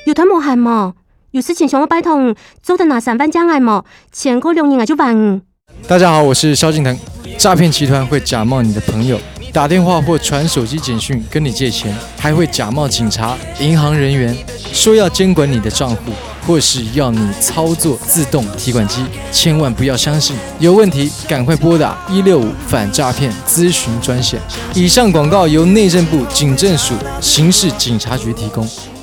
有团无限么？有事情想要拜托，做的拿3万将来么？前后2年就完。 大家好，我是萧敬腾。诈骗集团会假冒你的朋友，打电话或传手机简讯跟你借钱，还会假冒警察、银行人员，说要监管你的账户，或是要你操作自动提款机，千万不要相信。有问题赶快拨打165反诈骗咨询专线。以上广告由内政部警政署刑事警察局提供。